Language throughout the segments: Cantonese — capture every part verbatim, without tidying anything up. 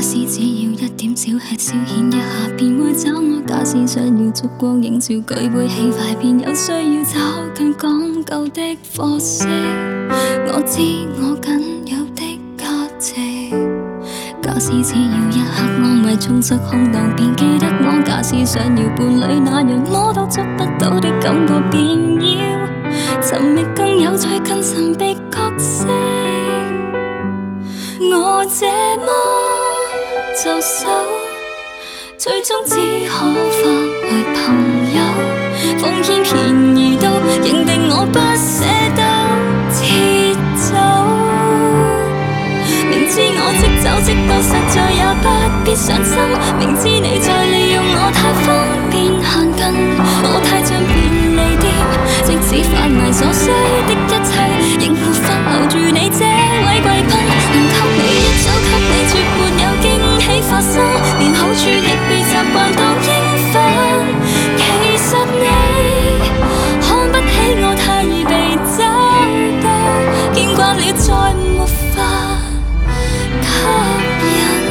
使只要一點小吃消遣一下便會找我，假使想要燭光映照舉杯起快便有需要找更講究的貨色。我知我僅有的價值，假使只要一刻安慰充塞空檔便記得我，假使想要伴侶那樣摸到捉不到的感覺便要尋覓更有趣更神秘角色。我這麼就手，最終只可化為朋友，奉獻便宜到認定我不捨得撤走。明知我即走即到實在也不必上心，明知你在利用我太方便行近，我太像便利店，即使販賣所需的一切，仍沒法留住你這位貴賓。能給你一早給你絕沒有驚喜發生，連好處亦被習慣當應分。其實你看不起我太易被找到，見慣了再沒法吸引。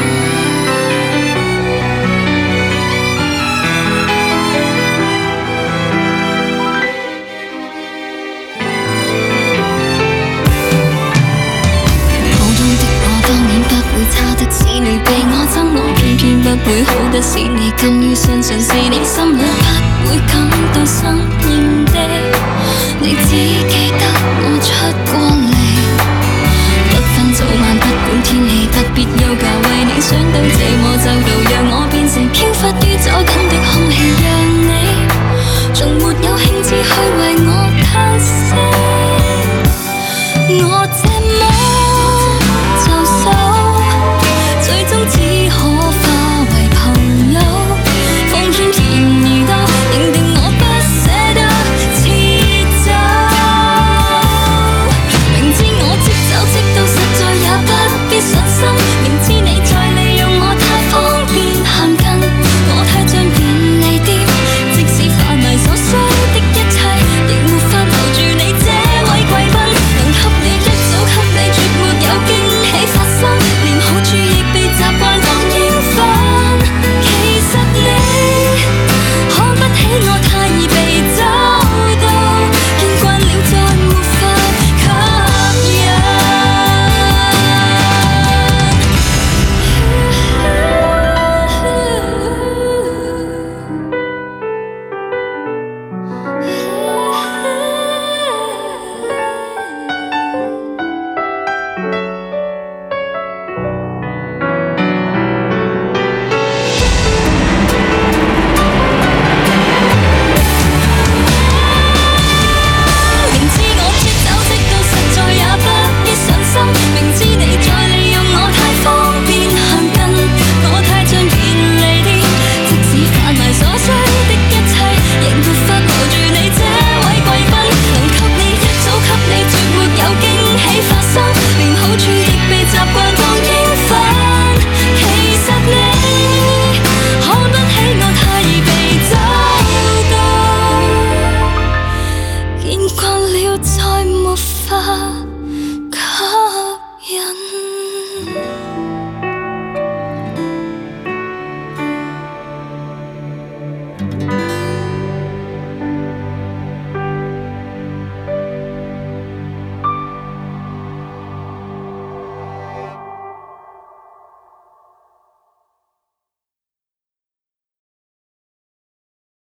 差的是你被我憎，我偏偏不會好得使你甘於相信是你心裏不會感到生厭的。你只記得我出過嚟，不分早晚不管天氣，不必休假為你想到這麼周到，讓我變成飄忽於左近的空氣，讓你從沒有興致去為我嘆息。我這麼就手，最終只可化為朋友，奉獻便宜到認定我不捨得撤走。明知我即走即到實在也不必上心，明知你在利用我太方便行近，我太像便利店，即使販賣所需的一切，亦沒法留住你這位貴賓。能給你一早給你絕沒有驚喜發生，連好處亦被習慣當應分。其實你看不起我太易被找到，見慣了再沒法吸引。明知我即走即到實在也不必上心，明知你在利用我太方便行近，我太像便利店，即使販賣所需的一切，亦沒法留住你這位貴賓。能給你一早給你絕沒有驚喜發生，連好處亦被習慣當應分。其實你看不起我太易被找到，見慣了再沒法吸引。